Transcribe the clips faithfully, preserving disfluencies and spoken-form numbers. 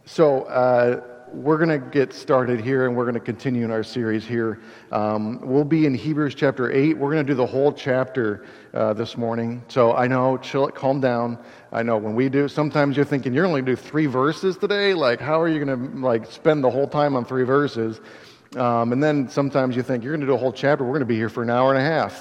So uh, we're going to get started here, and we're going to continue in our series here. Um, we'll be in Hebrews chapter eight. We're going to do the whole chapter uh, this morning. So I know, chill, calm down. I know when we do, sometimes you're thinking, you're only going to do three verses today? Like, how are you going to like spend the whole time on three verses? Um, and then sometimes you think, you're going to do a whole chapter. We're going to be here for an hour and a half.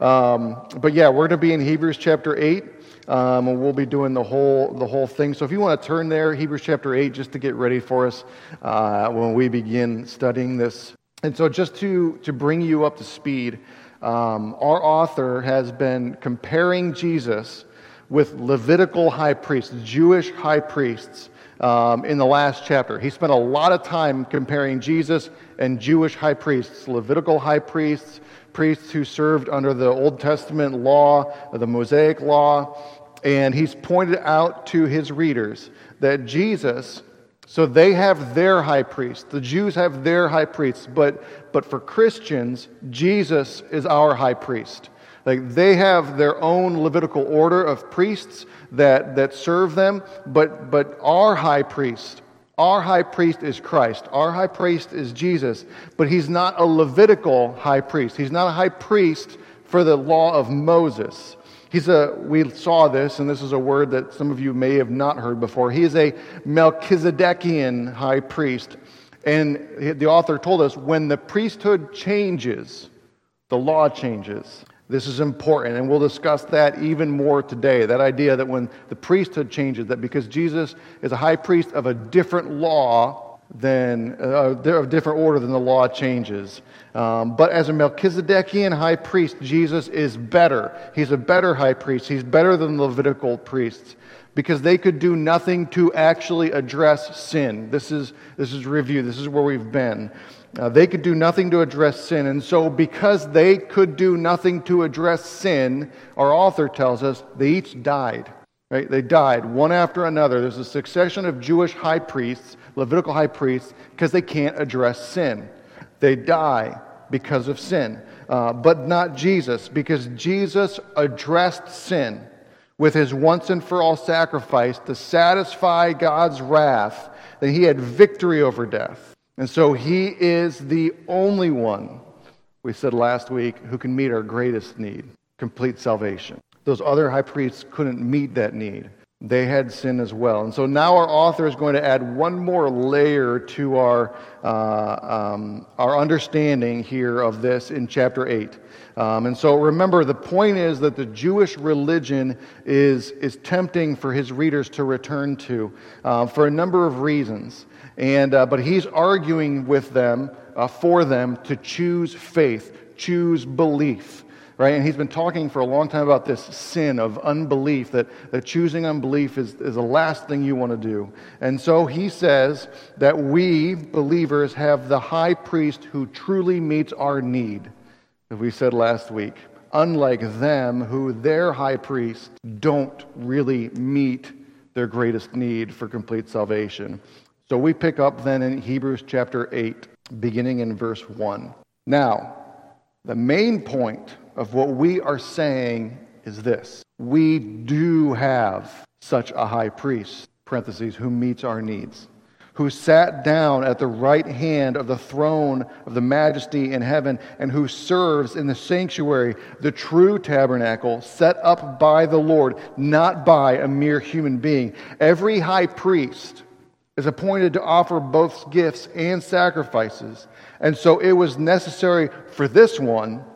Um, but yeah, we're going to be in Hebrews chapter eight. Um, and we'll be doing the whole the whole thing. So if you want to turn there, Hebrews chapter eight, just to get ready for us uh, when we begin studying this. And so just to, to bring you up to speed, um, our author has been comparing Jesus with Levitical high priests, Jewish high priests, um, in the last chapter. He spent a lot of time comparing Jesus and Jewish high priests, Levitical high priests, priests who served under the Old Testament law, the Mosaic law, and he's pointed out to his readers that Jesus, so they have their high priest, the Jews have their high priests, but but for Christians, Jesus is our high priest. Like they have their own Levitical order of priests that, that serve them, but but our high priest, Our high priest is Christ. Our high priest is Jesus, but he's not a Levitical high priest. He's not a high priest for the law of Moses. He's a, we saw this, and this is a word that some of you may have not heard before. He is a Melchizedekian high priest. And the author told us when the priesthood changes, the law changes. This is important, and we'll discuss that even more today. That idea that when the priesthood changes, that because Jesus is a high priest of a different law, than uh, a different order than the law changes. Um, but as a Melchizedekian high priest, Jesus is better. He's a better high priest. He's better than the Levitical priests because they could do nothing to actually address sin. This is this is review. This is where we've been. Uh, they could do nothing to address sin. And so because they could do nothing to address sin, our author tells us they each died. Right? They died one after another. There's a succession of Jewish high priests, Levitical high priests, because they can't address sin. They die because of sin. Uh, but not Jesus, because Jesus addressed sin with his once and for all sacrifice to satisfy God's wrath, that he had victory over death. And so he is the only one, we said last week, who can meet our greatest need, complete salvation. Those other high priests couldn't meet that need. They had sin as well. And so now our author is going to add one more layer to our uh, um, our understanding here of this in chapter eight. Um, and so remember, the point is that the Jewish religion is, is tempting for his readers to return to uh, for a number of reasons. And uh, but he's arguing with them, uh, for them, to choose faith, choose belief. Right? And he's been talking for a long time about this sin of unbelief, that, that choosing unbelief is, is the last thing you want to do. And so he says that we, believers, have the high priest who truly meets our need, as we said last week, unlike them who their high priests don't really meet their greatest need for complete salvation. So we pick up then in Hebrews chapter eight, beginning in verse one. Now, the main point of what we are saying is this. We do have such a high priest, parentheses, who meets our needs, who sat down at the right hand of the throne of the majesty in heaven, and who serves in the sanctuary, the true tabernacle, set up by the Lord, not by a mere human being. Every high priest is appointed to offer both gifts and sacrifices, and so it was necessary for this one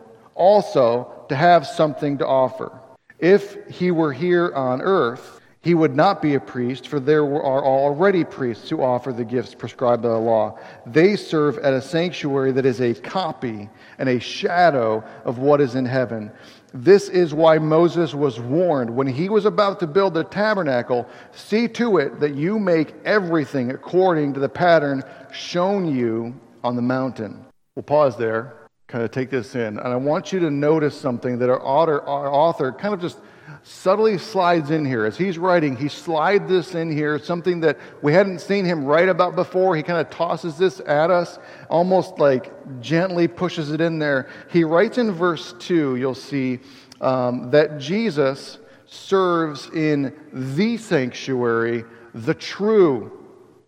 also to have something to offer. If he were here on earth, he would not be a priest, for there are already priests who offer the gifts prescribed by the law. They serve at a sanctuary that is a copy and a shadow of what is in heaven. This is why Moses was warned when he was about to build the tabernacle, see to it that you make everything according to the pattern shown you on the mountain. We'll pause there. Kind of take this in. And I want you to notice something that our author, our author kind of just subtly slides in here. As he's writing, he slides this in here, something that we hadn't seen him write about before. He kind of tosses this at us, almost like gently pushes it in there. He writes in verse two, you'll see, um, that Jesus serves in the sanctuary, the true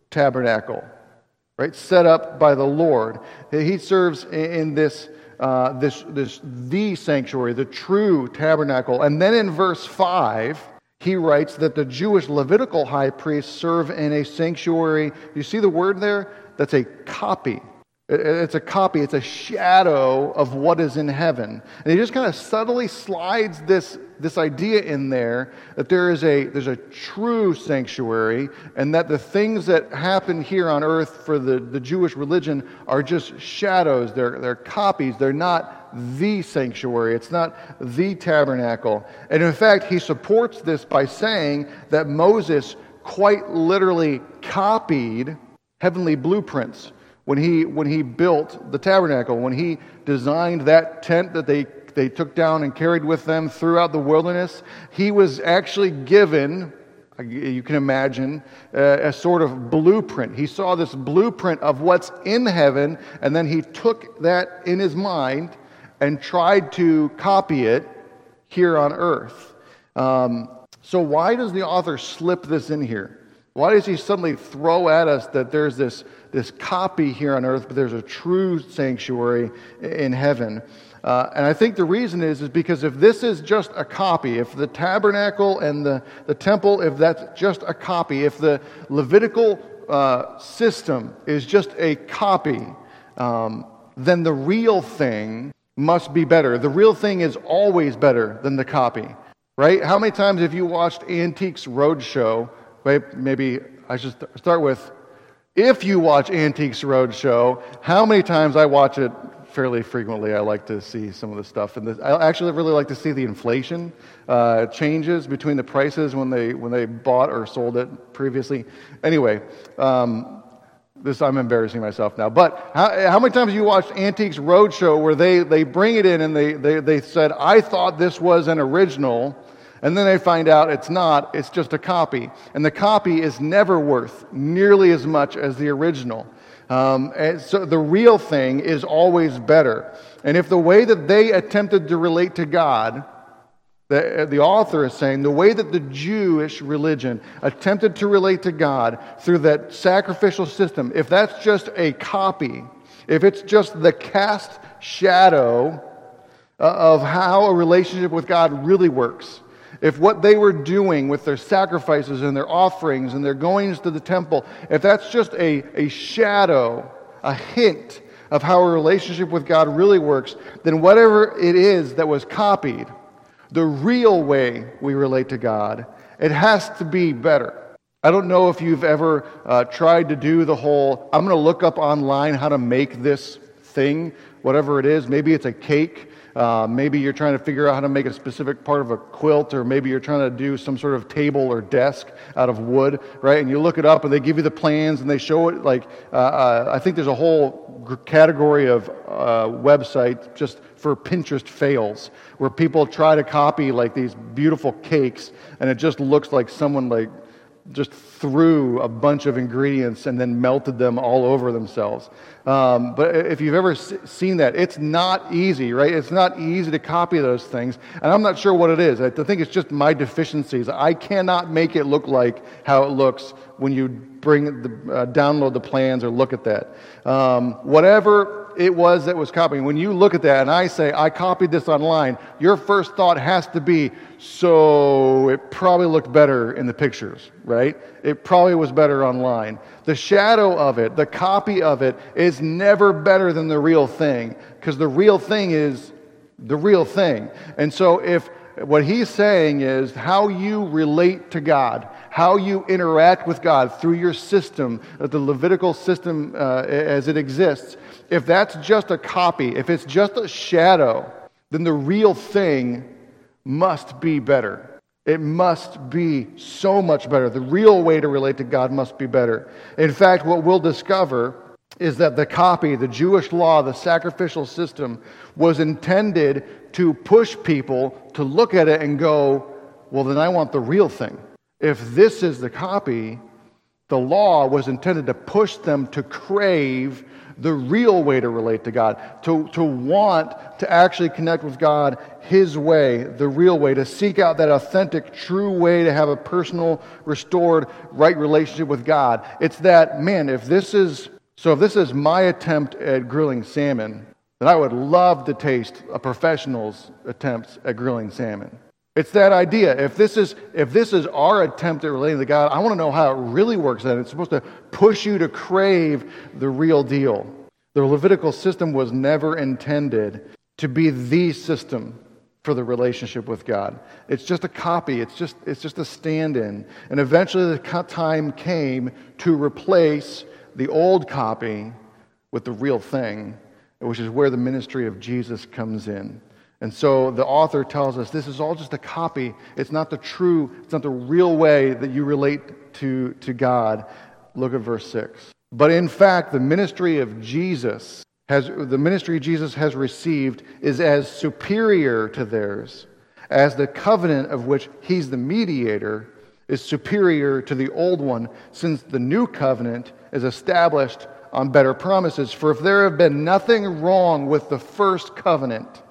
tabernacle, right? Set up by the Lord. He serves in this, uh, this, this the sanctuary, the true tabernacle. And then in verse five, he writes that the Jewish Levitical high priests serve in a sanctuary. You see the word there? That's a copy. It's a copy. It's a shadow of what is in heaven. And he just kind of subtly slides this, this idea in there that there is a there's a true sanctuary, and that the things that happen here on earth for the, the Jewish religion are just shadows. They're, they're copies. They're not the sanctuary. It's not the tabernacle. And in fact, he supports this by saying that Moses quite literally copied heavenly blueprints. When he when he built the tabernacle, when he designed that tent that they, they took down and carried with them throughout the wilderness, he was actually given, you can imagine, uh, a sort of blueprint. He saw this blueprint of what's in heaven, and then he took that in his mind and tried to copy it here on earth. Um, so why does the author slip this in here? Why does he suddenly throw at us that there's this, this copy here on earth, but there's a true sanctuary in heaven? Uh, and I think the reason is, is because if this is just a copy, if the tabernacle and the, the temple, if that's just a copy, if the Levitical uh, system is just a copy, um, then the real thing must be better. The real thing is always better than the copy, right? How many times have you watched Antiques Roadshow? Maybe I should start with, if you watch Antiques Roadshow, how many times I watch it fairly frequently. I like to see some of the stuff. And I actually really like to see the inflation uh, changes between the prices when they when they bought or sold it previously. Anyway, um, this I'm embarrassing myself now. But how, how many times have you watched Antiques Roadshow where they, they bring it in and they, they, they said, I thought this was an original, and then they find out it's not, it's just a copy. And the copy is never worth nearly as much as the original. Um, and so the real thing is always better. And if the way that they attempted to relate to God, the, the author is saying, the way that the Jewish religion attempted to relate to God through that sacrificial system, if that's just a copy, if it's just the cast shadow of how a relationship with God really works, if what they were doing with their sacrifices and their offerings and their goings to the temple, if that's just a, a shadow, a hint of how a relationship with God really works, then whatever it is that was copied, the real way we relate to God, it has to be better. I don't know if you've ever uh, tried to do the whole, I'm going to look up online how to make this thing, whatever it is. Maybe it's a cake. Uh, maybe you're trying to figure out how to make a specific part of a quilt, or maybe you're trying to do some sort of table or desk out of wood, right? And you look it up and they give you the plans and they show it like, uh, uh, I think there's a whole g- category of uh, websites just for Pinterest fails, where people try to copy like these beautiful cakes and it just looks like someone like just threw a bunch of ingredients and then melted them all over themselves. Um, but if you've ever s- seen that, it's not easy, right? It's not easy to copy those things. And I'm not sure what it is. I think it's just my deficiencies. I cannot make it look like how it looks when you bring the, uh, download the plans or look at that. Um, whatever it was that was copying, when you look at that and I say, I copied this online, your first thought has to be, so it probably looked better in the pictures, right? It probably was better online. The shadow of it, the copy of it, is never better than the real thing, because the real thing is the real thing. And so if what he's saying is how you relate to God, how you interact with God through your system, the Levitical system uh, as it exists, if that's just a copy, if it's just a shadow, then the real thing must be better. It must be so much better. The real way to relate to God must be better. In fact, what we'll discover is that the copy, the Jewish law, the sacrificial system, was intended to push people to look at it and go, well, then I want the real thing. If this is the copy, The law was intended to push them to crave the real way to relate to God, to, to want to actually connect with God His way, the real way, to seek out that authentic, true way to have a personal, restored, right relationship with God. It's that, man, if this is, so if this is my attempt at grilling salmon, then I would love to taste a professional's attempts at grilling salmon. It's that idea. If this is if this is our attempt at relating to God, I want to know how it really works. And it's supposed to push you to crave the real deal. The Levitical system was never intended to be the system for the relationship with God. It's just a copy. It's just it's just a stand-in. And eventually the time came to replace the old copy with the real thing, which is where the ministry of Jesus comes in. And so the author tells us this is all just a copy. It's not the true, it's not the real way that you relate to, to God. Look at verse six. But in fact, the ministry of Jesus has the ministry Jesus has received is as superior to theirs, as the covenant of which He's the mediator is superior to the old one, since the new covenant is established on better promises. For if there have been nothing wrong with the first covenant,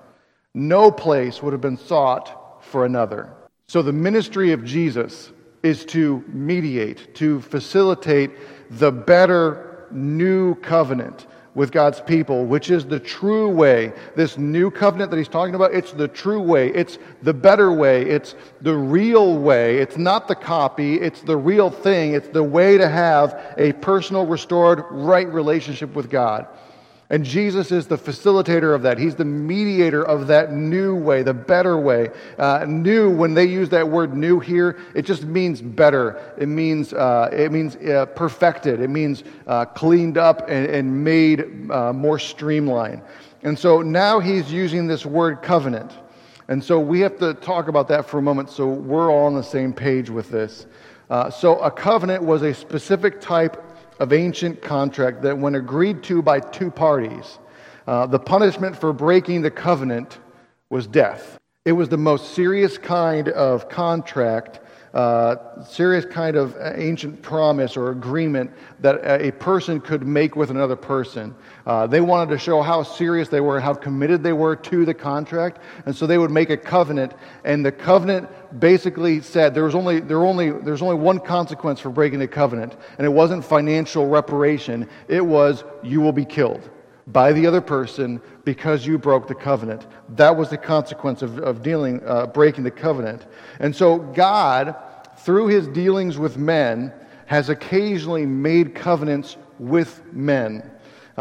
no place would have been sought for another. So the ministry of Jesus is to mediate, to facilitate the better new covenant with God's people, which is the true way. This new covenant that he's talking about, it's the true way. It's the better way. It's the real way. It's not the copy. It's the real thing. It's the way to have a personal, restored, right relationship with God. And Jesus is the facilitator of that. He's the mediator of that new way, the better way. Uh, new, when they use that word new here, it just means better. It means uh, it means uh, perfected. It means uh, cleaned up and, and made uh, more streamlined. And so now he's using this word covenant. And so we have to talk about that for a moment so we're all on the same page with this. Uh, so a covenant was a specific type of ancient contract that when agreed to by two parties, uh, the punishment for breaking the covenant was death. It was the most serious kind of contract, uh, serious kind of ancient promise or agreement that a person could make with another person. Uh, they wanted to show how serious they were, how committed they were to the contract, and so they would make a covenant. And the covenant basically said there was only there were only there's only one consequence for breaking the covenant, and it wasn't financial reparation. It was you will be killed by the other person because you broke the covenant. That was the consequence of, of dealing uh, breaking the covenant. And so God, through his dealings with men, has occasionally made covenants with men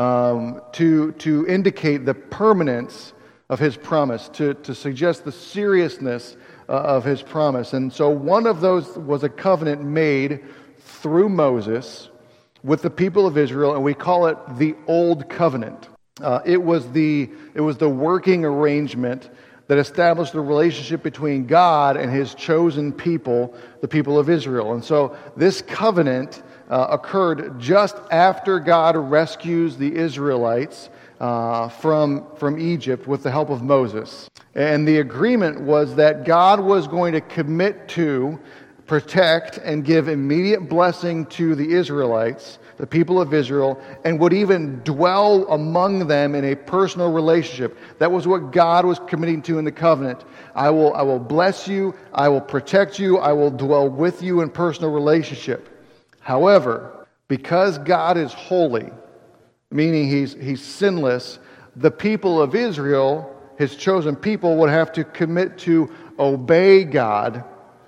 um, to to indicate the permanence of his promise, to to suggest the seriousness uh, of his promise. And so one of those was a covenant made through Moses with the people of Israel, and we call it the Old Covenant. Uh, it was the it was the working arrangement that established the relationship between God and his chosen people, the people of Israel. And so this covenant uh, occurred just after God rescues the Israelites uh, from, from Egypt with the help of Moses. And the agreement was that God was going to commit to protect and give immediate blessing to the Israelites, the people of Israel, and would even dwell among them in a personal relationship. That was what God was committing to in the covenant. I will, I will bless you, I will protect you, I will dwell with you in personal relationship. However, because God is holy, meaning he's, he's sinless, the people of Israel, his chosen people, would have to commit to obey God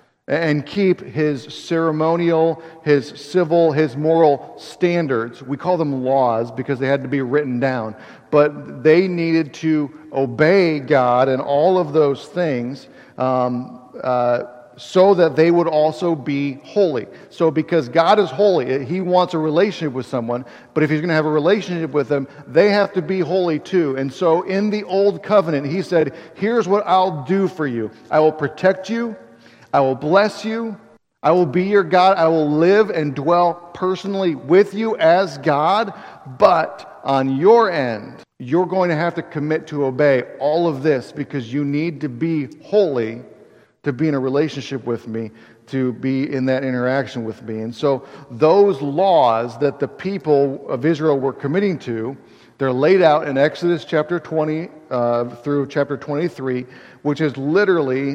and keep his ceremonial, his civil, his moral standards. We call them laws because they had to be written down. But they needed to obey God and all of those things um, uh, so that they would also be holy. So because God is holy, he wants a relationship with someone, but if he's going to have a relationship with them, they have to be holy too. And so in the Old Covenant, he said, here's what I'll do for you. I will protect you. I will bless you. I will be your God. I will live and dwell personally with you as God. But on your end, you're going to have to commit to obey all of this because you need to be holy to be in a relationship with me, to be in that interaction with me. And so those laws that the people of Israel were committing to, they're laid out in Exodus chapter twenty uh, through chapter twenty-three, which is literally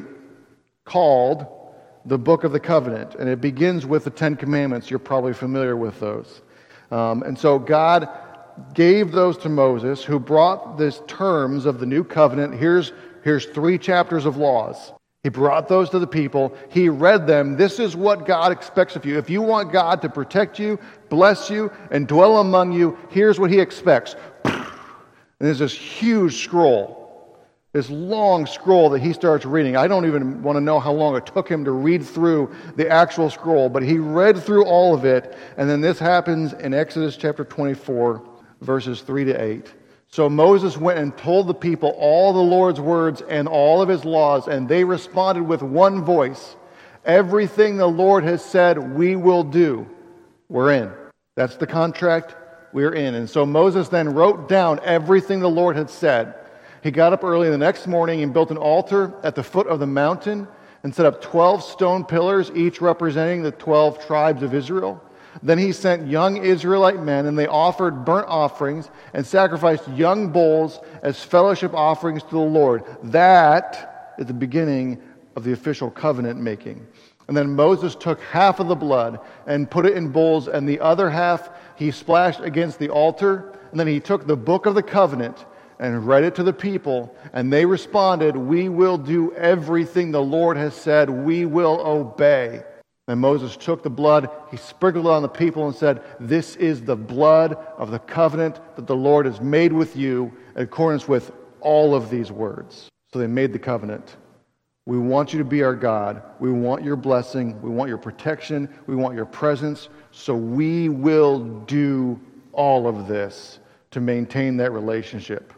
called the Book of the Covenant. And it begins with the Ten Commandments. You're probably familiar with those. Um, and so God gave those to Moses, who brought these terms of the new covenant. Here's, here's three chapters of laws. He brought those to the people. He read them. This is what God expects of you. If you want God to protect you, bless you, and dwell among you, here's what He expects. And there's this huge scroll, this long scroll that he starts reading. I don't even want to know how long it took him to read through the actual scroll, but he read through all of it. And then this happens in Exodus chapter twenty-four, verses three to eight. So Moses went and told the people all the Lord's words and all of His laws, and they responded with one voice, "Everything the Lord has said, we will do." We're in. That's the contract. We're in. And so Moses then wrote down everything the Lord had said. He got up early the next morning and built an altar at the foot of the mountain and set up twelve stone pillars, each representing the twelve tribes of Israel. Then he sent young Israelite men, and they offered burnt offerings and sacrificed young bulls as fellowship offerings to the Lord. That is the beginning of the official covenant making. And then Moses took half of the blood and put it in bowls, and the other half he splashed against the altar. And then he took the book of the covenant and read it to the people, and they responded, "We will do everything the Lord has said. We will obey." And Moses took the blood, he sprinkled it on the people and said, "This is the blood of the covenant that the Lord has made with you in accordance with all of these words." So they made the covenant. We want you to be our God. We want your blessing. We want your protection. We want your presence. So we will do all of this to maintain that relationship.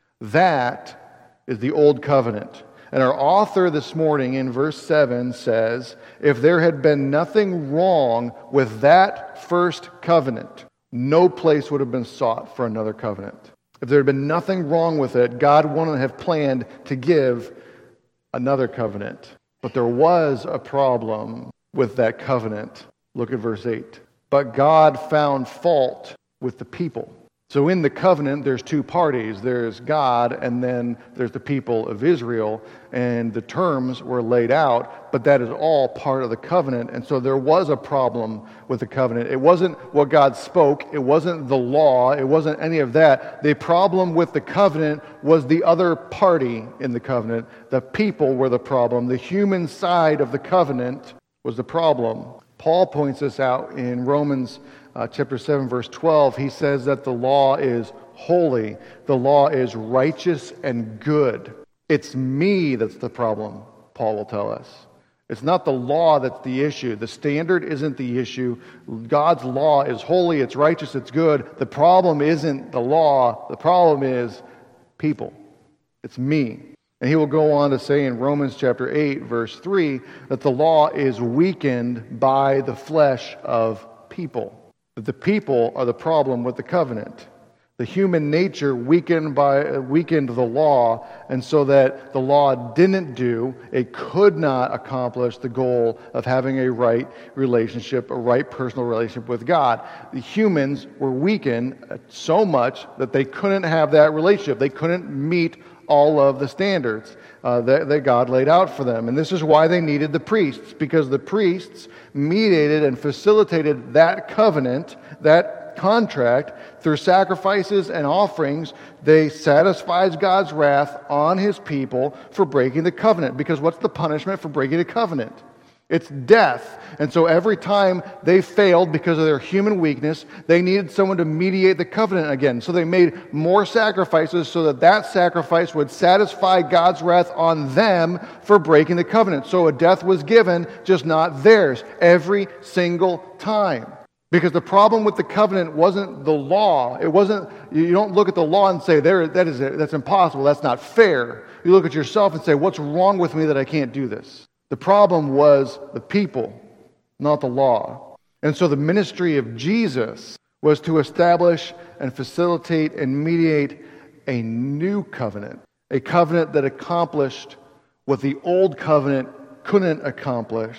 That is the old covenant. And our author this morning in verse seven says, if there had been nothing wrong with that first covenant, no place would have been sought for another covenant. If there had been nothing wrong with it, God wouldn't have planned to give another covenant. But there was a problem with that covenant. Look at verse eight. But God found fault with the people. So in the covenant, there's two parties. There's God, and then there's the people of Israel. And the terms were laid out, but that is all part of the covenant. And so there was a problem with the covenant. It wasn't what God spoke. It wasn't the law. It wasn't any of that. The problem with the covenant was the other party in the covenant. The people were the problem. The human side of the covenant was the problem. Paul points this out in Romans Uh, chapter seven, verse twelve. He says that the law is holy. The law is righteous and good. It's me that's the problem, Paul will tell us. It's not the law that's the issue. The standard isn't the issue. God's law is holy, it's righteous, it's good. The problem isn't the law. The problem is people. It's me. And he will go on to say in Romans chapter eight, verse three, that the law is weakened by the flesh of people. That the people are the problem with the covenant. The human nature weakened by weakened the law, and so that the law didn't do, it could not accomplish the goal of having a right relationship, a right personal relationship with God. The humans were weakened so much that they couldn't have that relationship. They couldn't meet all of the standards uh, that, that God laid out for them. And this is why they needed the priests, because the priests mediated and facilitated that covenant, that contract, through sacrifices and offerings. They satisfies God's wrath on His people for breaking the covenant. Because what's the punishment for breaking a covenant? It's death. And so every time they failed because of their human weakness, they needed someone to mediate the covenant again. So they made more sacrifices so that that sacrifice would satisfy God's wrath on them for breaking the covenant. So a death was given, just not theirs, every single time. Because the problem with the covenant wasn't the law. It wasn't, you don't look at the law and say, there, that is, that's impossible, that's not fair. You look at yourself and say, what's wrong with me that I can't do this? The problem was the people, not the law. And so the ministry of Jesus was to establish and facilitate and mediate a new covenant, a covenant that accomplished what the old covenant couldn't accomplish.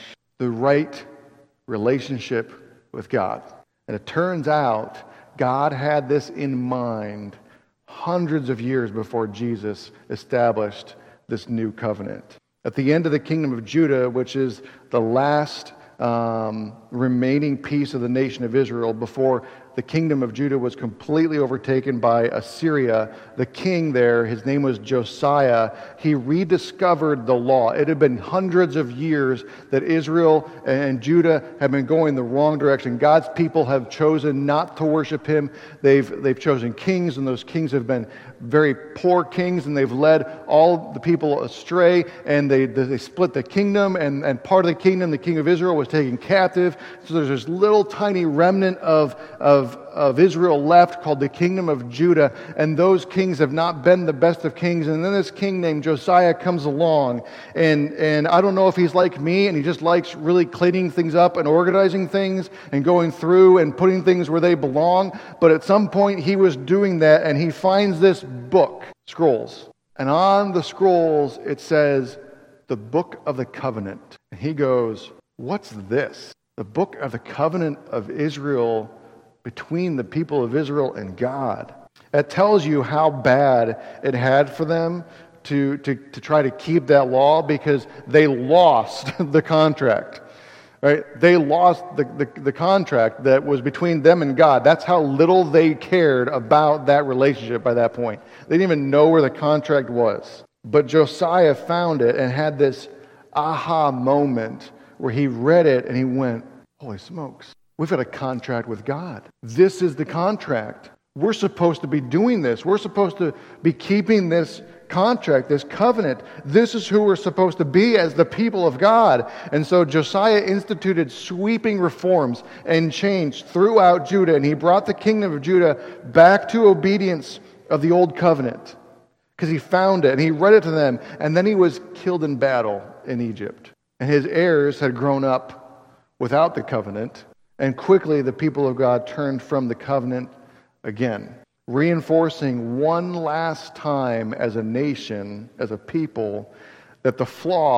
the right relationship with God. And it turns out God had this in mind hundreds of years before Jesus established this new covenant. At the end of the kingdom of Judah, which is the last um, remaining piece of the nation of Israel before the kingdom of Judah was completely overtaken by Assyria, the king there, his name was Josiah, he rediscovered the law. It had been hundreds of years that Israel and Judah had been going the wrong direction. God's people have chosen not to worship him. They've, they've chosen kings, and those kings have been very poor kings, and they've led all the people astray, and they, they split the kingdom, and, and part of the kingdom, the king of Israel, was taken captive. So there's this little tiny remnant of, of Of, of Israel left called the kingdom of Judah, and those kings have not been the best of kings. And then this king named Josiah comes along, and, and I don't know if he's like me and he just likes really cleaning things up and organizing things and going through and putting things where they belong, but at some point he was doing that, and he finds this book, scrolls, and on the scrolls it says, the Book of the Covenant. And he goes, what's this? The Book of the Covenant of Israel between the people of Israel and God. That tells you how bad it had for them to, to, to try to keep that law, because they lost the contract. Right? They lost the, the, the contract that was between them and God. That's how little they cared about that relationship by that point. They didn't even know where the contract was. But Josiah found it and had this aha moment where he read it and he went, holy smokes. We've got a contract with God. This is the contract. We're supposed to be doing this. We're supposed to be keeping this contract, this covenant. This is who we're supposed to be as the people of God. And so Josiah instituted sweeping reforms and change throughout Judah, and he brought the kingdom of Judah back to obedience of the old covenant, because he found it and he read it to them, and then he was killed in battle in Egypt. And his heirs had grown up without the covenant. And quickly the people of God turned from the covenant again, reinforcing one last time as a nation, as a people, that the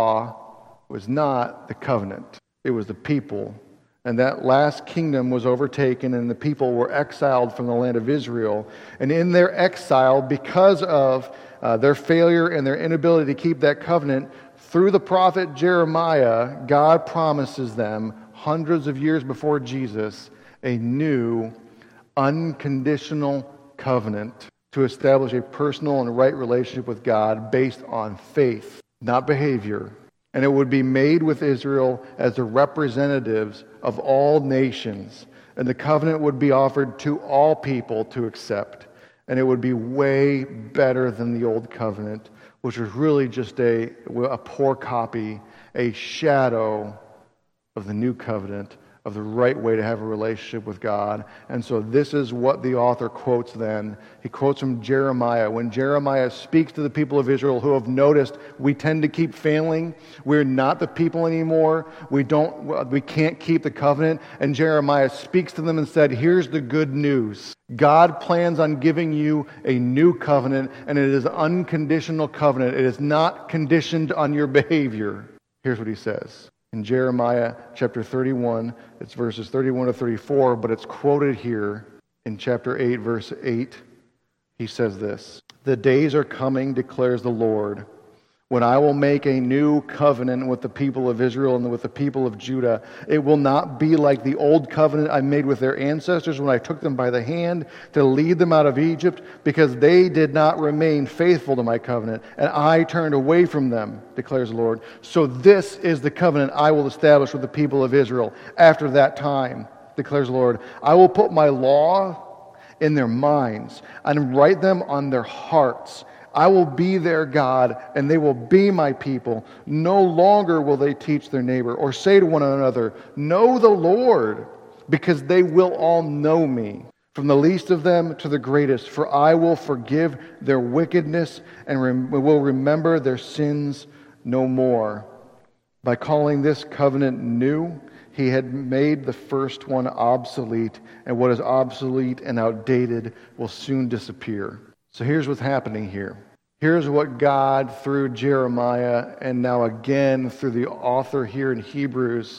flaw was not the covenant. It was the people. And that last kingdom was overtaken, and the people were exiled from the land of Israel. And in their exile, because of uh, their failure and their inability to keep that covenant, through the prophet Jeremiah, God promises them, hundreds of years before Jesus, a new, unconditional covenant to establish a personal and right relationship with God based on faith, not behavior. And it would be made with Israel as the representatives of all nations. And the covenant would be offered to all people to accept. And it would be way better than the old covenant, which was really just a, a poor copy, a shadow of the new covenant, of the right way to have a relationship with God. And so this is what the author quotes then. He quotes from Jeremiah. When Jeremiah speaks to the people of Israel who have noticed we tend to keep failing, we're not the people anymore, we don't, we can't keep the covenant, and Jeremiah speaks to them and said, here's the good news. God plans on giving you a new covenant, and it is an unconditional covenant. It is not conditioned on your behavior. Here's what he says. In Jeremiah chapter thirty-one, it's verses thirty-one to thirty-four, but it's quoted here in chapter eight, verse eight. He says this, the days are coming, declares the Lord, when I will make a new covenant with the people of Israel and with the people of Judah. It will not be like the old covenant I made with their ancestors when I took them by the hand to lead them out of Egypt, because they did not remain faithful to my covenant, and I turned away from them, declares the Lord. So this is the covenant I will establish with the people of Israel after that time, declares the Lord. I will put my law in their minds and write them on their hearts. I will be their God, and they will be my people. No longer will they teach their neighbor or say to one another, know the Lord, because they will all know me, from the least of them to the greatest. For I will forgive their wickedness and rem- will remember their sins no more. By calling this covenant new, he had made the first one obsolete, and what is obsolete and outdated will soon disappear. So here's what's happening here. Here's what God, through Jeremiah, and now again through the author here in Hebrews,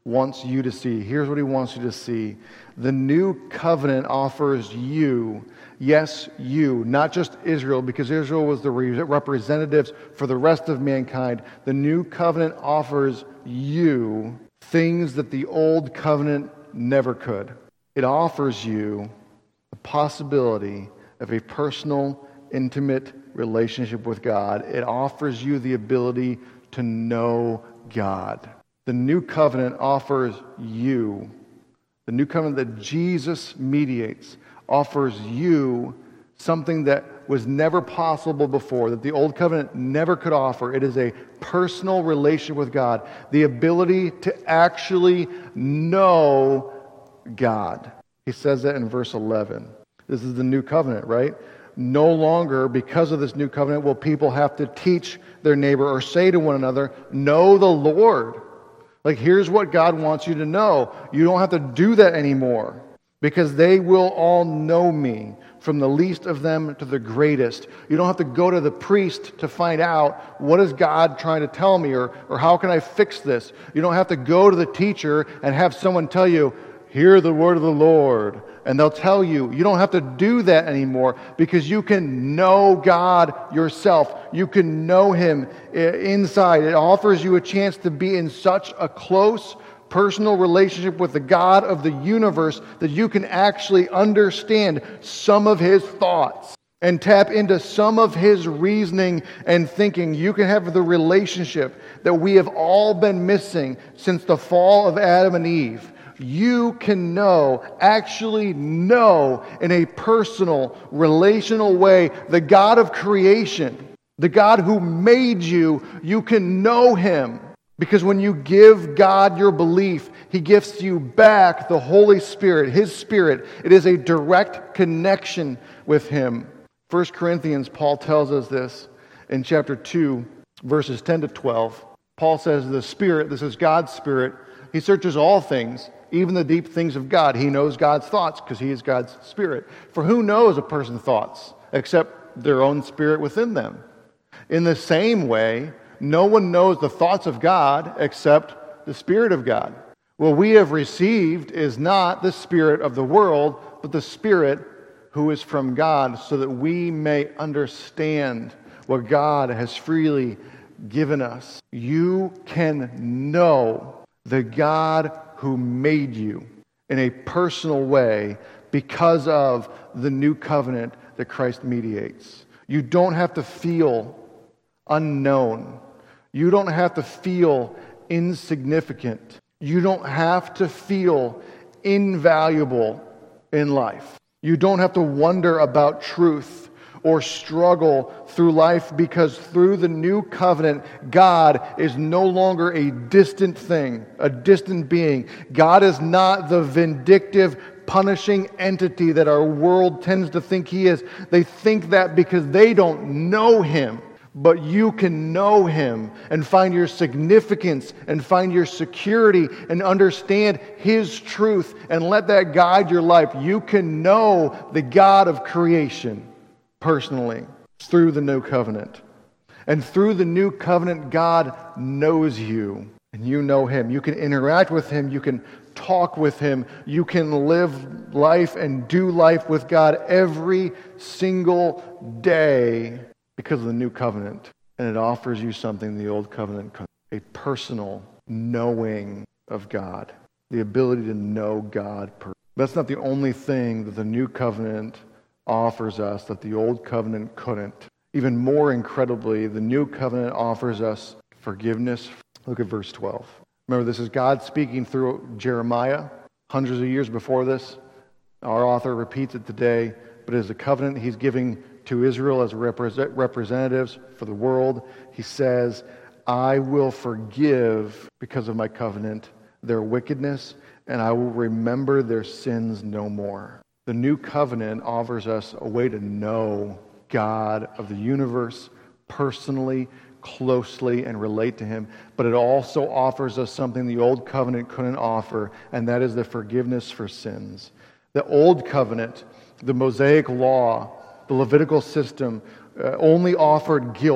wants you to see. Here's what he wants you to see. The new covenant offers you, yes, you, not just Israel, because Israel was the re- representatives for the rest of mankind. The new covenant offers you things that the old covenant never could. It offers you the possibility of a personal, intimate relationship with God. It offers you the ability to know God. The new covenant offers you, the new covenant that Jesus mediates, offers you something that was never possible before, that the old covenant never could offer. It is a personal relationship with God, the ability to actually know God. He says that in verse eleven. This is the new covenant, right? No longer, because of this new covenant, will people have to teach their neighbor or say to one another, know the Lord. Like, here's what God wants you to know. You don't have to do that anymore, because they will all know me, from the least of them to the greatest. You don't have to go to the priest to find out, what is God trying to tell me, or, or how can I fix this? You don't have to go to the teacher and have someone tell you, hear the word of the Lord, and they'll tell you. You don't have to do that anymore, because you can know God yourself. You can know Him inside. It offers you a chance to be in such a close, personal relationship with the God of the universe that you can actually understand some of His thoughts and tap into some of His reasoning and thinking. You can have the relationship that we have all been missing since the fall of Adam and Eve. You can know, actually know in a personal, relational way, the God of creation, the God who made you. You can know Him, because when you give God your belief, He gifts you back the Holy Spirit, His Spirit. It is a direct connection with Him. First Corinthians, Paul tells us this in chapter two, verses ten to twelve. Paul says the Spirit, this is God's Spirit, He searches all things, even the deep things of God. He knows God's thoughts because He is God's Spirit. For who knows a person's thoughts except their own spirit within them? In the same way, no one knows the thoughts of God except the Spirit of God. What we have received is not the spirit of the world, but the Spirit who is from God, so that we may understand what God has freely given us. You can know the God who made you in a personal way because of the new covenant that Christ mediates. You don't have to feel unknown. You don't have to feel insignificant. You don't have to feel invaluable in life. You don't have to wonder about truth or struggle through life, because through the new covenant, God is no longer a distant thing, a distant being. God is not the vindictive, punishing entity that our world tends to think He is. They think that because they don't know Him. But you can know Him and find your significance and find your security and understand His truth and let that guide your life. You can know the God of creation personally through the new covenant. And through the new covenant, God knows you and you know Him. You can interact with Him. You can talk with Him. You can live life and do life with God every single day because of the new covenant. And it offers you something the old covenant couldn't. A personal knowing of God. The ability to know God. That's not the only thing that the new covenant offers us that the old covenant couldn't. Even more incredibly, the new covenant offers us forgiveness. Look at verse twelve. Remember, this is God speaking through Jeremiah hundreds of years before this. Our author repeats it today, but it is a covenant He's giving to Israel as represent- representatives for the world. He says, I will forgive, because of my covenant, their wickedness, and I will remember their sins no more. The new covenant offers us a way to know God of the universe personally, closely, and relate to Him. But it also offers us something the old covenant couldn't offer, and that is the forgiveness for sins. The old covenant, the Mosaic law, the Levitical system, uh, only offered guilt.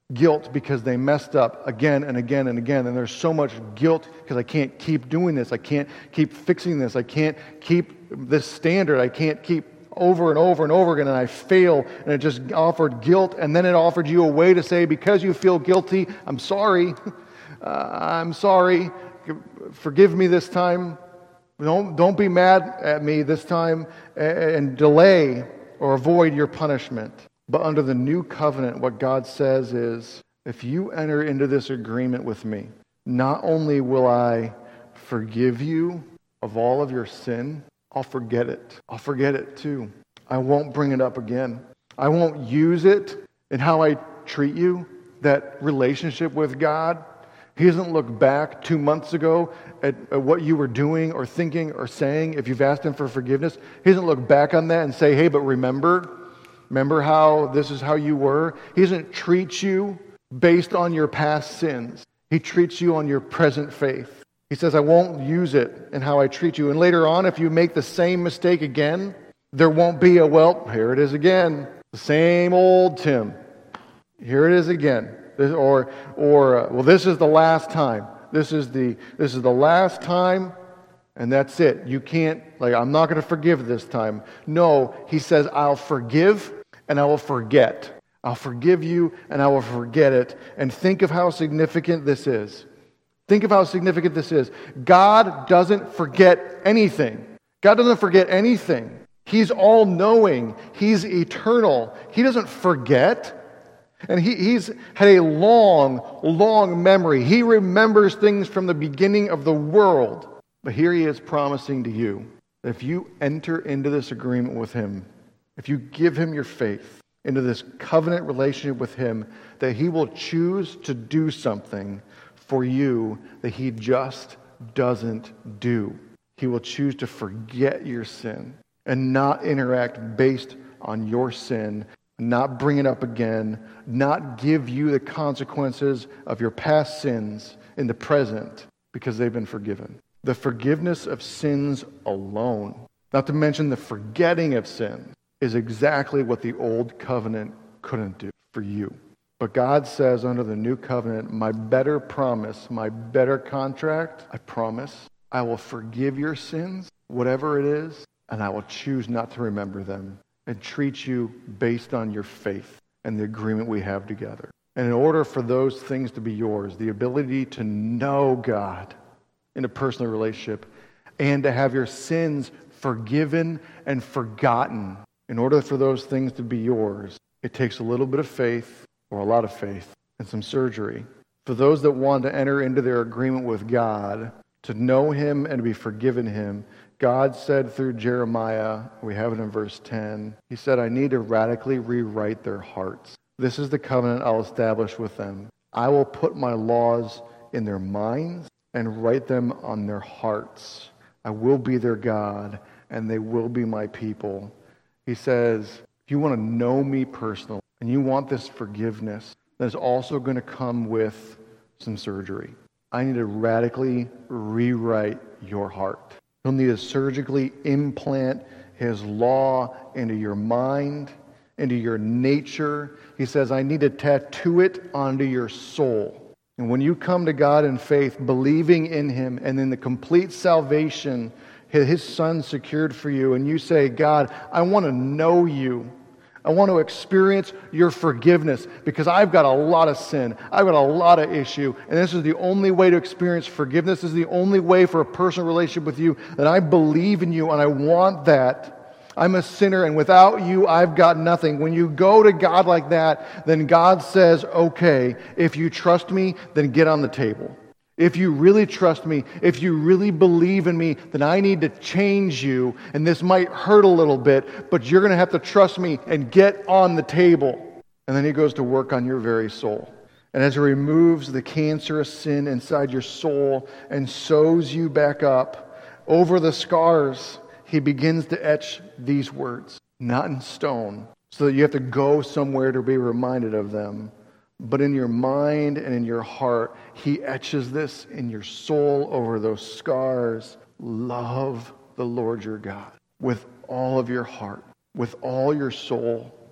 Guilt because they messed up again and again and again. And there's so much guilt because I can't keep doing this. I can't keep fixing this. I can't keep this standard. I can't keep over and over and over again, and I fail. And it just offered guilt, and then it offered you a way to say, because you feel guilty, I'm sorry. Uh, I'm sorry. Forgive me this time. Don't, don't be mad at me this time, and delay or avoid your punishment. But under the new covenant, what God says is, if you enter into this agreement with me, not only will I forgive you of all of your sin, I'll forget it. I'll forget it too. I won't bring it up again. I won't use it in how I treat you, that relationship with God. He doesn't look back two months ago at, at what you were doing or thinking or saying if you've asked him for forgiveness. He doesn't look back on that and say, hey, but remember, remember how this is how you were? He doesn't treat you based on your past sins. He treats you on your present faith. He says, I won't use it in how I treat you. And later on, if you make the same mistake again, there won't be a, well, here it is again. The same old Tim. Here it is again. Or, or uh, well, this is the last time. This is the this is the last time, and that's it. You can't, like, I'm not going to forgive this time. No, he says, I'll forgive and I will forget. I'll forgive you and I will forget it. And think of how significant this is. Think of how significant this is. God doesn't forget anything. God doesn't forget anything. He's all-knowing. He's eternal. He doesn't forget. And he, he's had a long, long memory. He remembers things from the beginning of the world. But here he is promising to you that if you enter into this agreement with him, if you give him your faith, into this covenant relationship with him, that he will choose to do something for you that he just doesn't do. He will choose to forget your sin and not interact based on your sin, not bring it up again, not give you the consequences of your past sins in the present because they've been forgiven. The forgiveness of sins alone, not to mention the forgetting of sins, is exactly what the old covenant couldn't do for you. But God says under the new covenant, my better promise, my better contract, I promise, I will forgive your sins, whatever it is, and I will choose not to remember them and treat you based on your faith and the agreement we have together. And in order for those things to be yours, the ability to know God in a personal relationship and to have your sins forgiven and forgotten, in order for those things to be yours, it takes a little bit of faith, or a lot of faith, and some surgery. For those that want to enter into their agreement with God, to know him and to be forgiven him, God said through Jeremiah, we have it in verse ten, he said, I need to radically rewrite their hearts. This is the covenant I'll establish with them. I will put my laws in their minds and write them on their hearts. I will be their God, and they will be my people. He says, if you want to know me personally, and you want this forgiveness, that's also going to come with some surgery. I need to radically rewrite your heart. He'll need to surgically implant his law into your mind, into your nature. He says, I need to tattoo it onto your soul. And when you come to God in faith, believing in him, and in the complete salvation his son secured for you, and you say, God, I want to know you. I want to experience your forgiveness because I've got a lot of sin. I've got a lot of issue. And this is the only way to experience forgiveness. This is the only way for a personal relationship with you. That I believe in you and I want that. I'm a sinner and without you, I've got nothing. When you go to God like that, then God says, okay, if you trust me, then get on the table. If you really trust me, if you really believe in me, then I need to change you. And this might hurt a little bit, but you're going to have to trust me and get on the table. And then he goes to work on your very soul. And as he removes the cancerous sin inside your soul and sews you back up, over the scars, he begins to etch these words, not in stone, so that you have to go somewhere to be reminded of them. But in your mind and in your heart, he etches this in your soul over those scars. Love the Lord your God with all of your heart, with all your soul,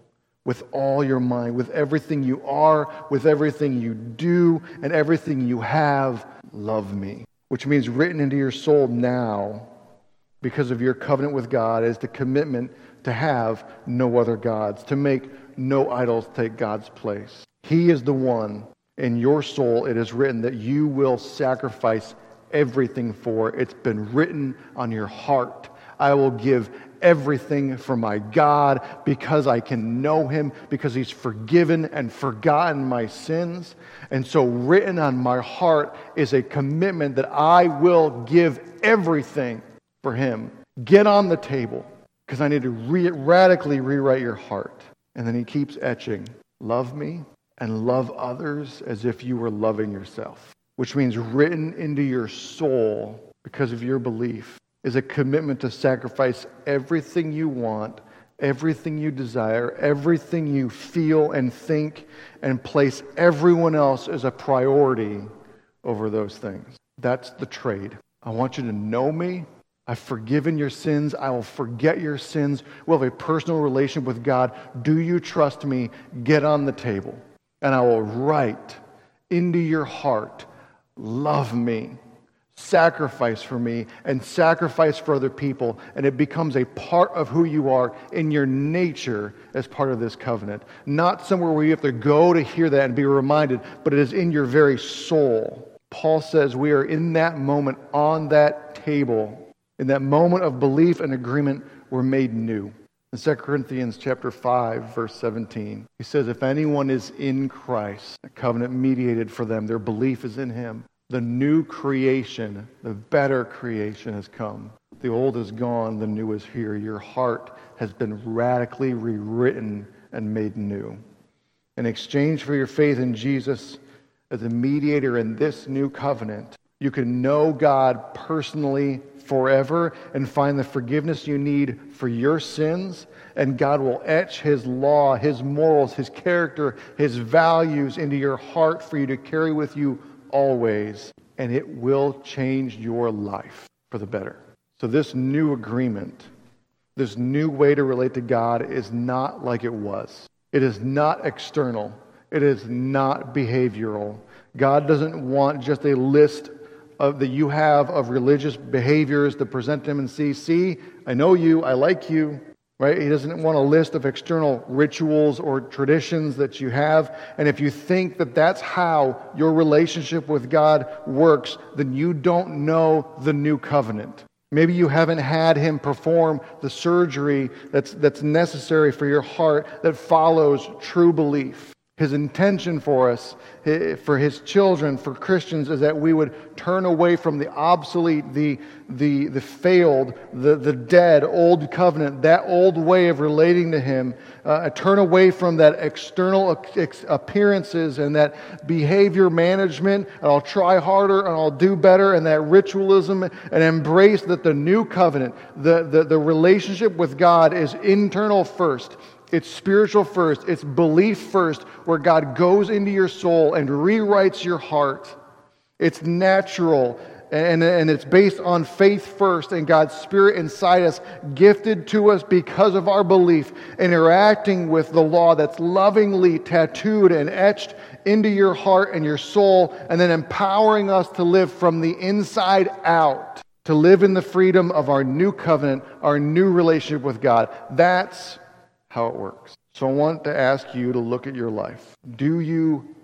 with all your mind, with everything you are, with everything you do, and everything you have, love me. Which means written into your soul now, because of your covenant with God, is the commitment to have no other gods, to make no idols take God's place. He is the one in your soul, it is written, that you will sacrifice everything for. It's been written on your heart. I will give everything for my God because I can know Him, because He's forgiven and forgotten my sins. And so written on my heart is a commitment that I will give everything for Him. Get on the table, because I need to re- radically rewrite your heart. And then he keeps etching, love me and love others as if you were loving yourself. Which means written into your soul, because of your belief, is a commitment to sacrifice everything you want, everything you desire, everything you feel and think, and place everyone else as a priority over those things. That's the trade. I want you to know me. I've forgiven your sins. I will forget your sins. We'll have a personal relationship with God. Do you trust me? Get on the table. And I will write into your heart, love me, sacrifice for me, and sacrifice for other people. And it becomes a part of who you are in your nature as part of this covenant. Not somewhere where you have to go to hear that and be reminded, but it is in your very soul. Paul says we are in that moment on that table. In that moment of belief and agreement, we're made new. In Second Corinthians chapter five, verse seventeen, he says, if anyone is in Christ, a covenant mediated for them, their belief is in Him. The new creation, the better creation has come. The old is gone, the new is here. Your heart has been radically rewritten and made new. In exchange for your faith in Jesus as a mediator in this new covenant, you can know God personally forever and find the forgiveness you need for your sins, and God will etch His law, His morals, His character, His values into your heart for you to carry with you always, and it will change your life for the better. So this new agreement, this new way to relate to God is not like it was. It is not external. It is not behavioral. God doesn't want just a list of that you have of religious behaviors to present Him and see, see, I know you, I like you, right? He doesn't want a list of external rituals or traditions that you have. And if you think that that's how your relationship with God works, then you don't know the new covenant. Maybe you haven't had Him perform the surgery that's, that's necessary for your heart that follows true belief. His intention for us, for His children, for Christians, is that we would turn away from the obsolete, the the the failed, the, the dead old covenant, that old way of relating to Him. Uh, turn away from that external appearances and that behavior management, and I'll try harder and I'll do better, and that ritualism, and embrace that the new covenant, the, the, the relationship with God is internal first. It's spiritual first. It's belief first, where God goes into your soul and rewrites your heart. It's natural, and, and it's based on faith first, and God's Spirit inside us, gifted to us because of our belief, interacting with the law that's lovingly tattooed and etched into your heart and your soul, and then empowering us to live from the inside out, to live in the freedom of our new covenant, our new relationship with God. That's how it works. So I want to ask you to look at your life. Do you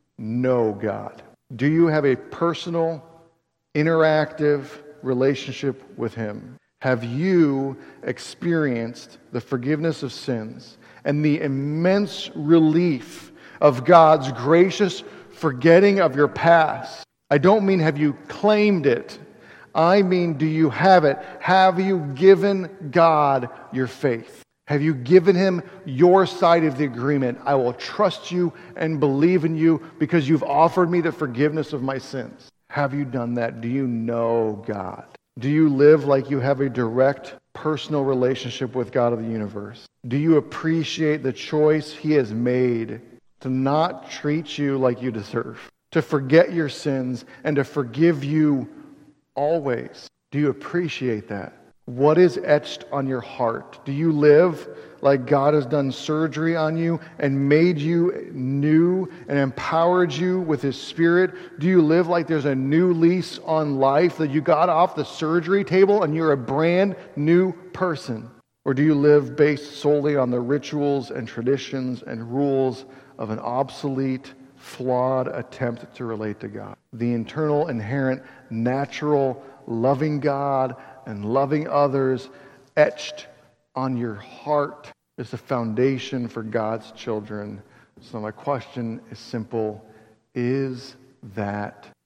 know God? Do you have a personal, interactive relationship with Him? Have you experienced the forgiveness of sins and the immense relief of God's gracious forgetting of your past? I don't mean have you claimed it. I mean, do you have it? Have you given God your faith? Have you given Him your side of the agreement? I will trust you and believe in you because you've offered me the forgiveness of my sins. Have you done that? Do you know God? Do you live like you have a direct personal relationship with God of the universe? Do you appreciate the choice He has made to not treat you like you deserve, to forget your sins, and to forgive you always? Do you appreciate that? What is etched on your heart? Do you live like God has done surgery on you and made you new and empowered you with His Spirit? Do you live like there's a new lease on life, that you got off the surgery table and you're a brand new person? Or do you live based solely on the rituals and traditions and rules of an obsolete, flawed attempt to relate to God? The internal, inherent, natural, loving God and loving others etched on your heart is the foundation for God's children. So my question is simple: is that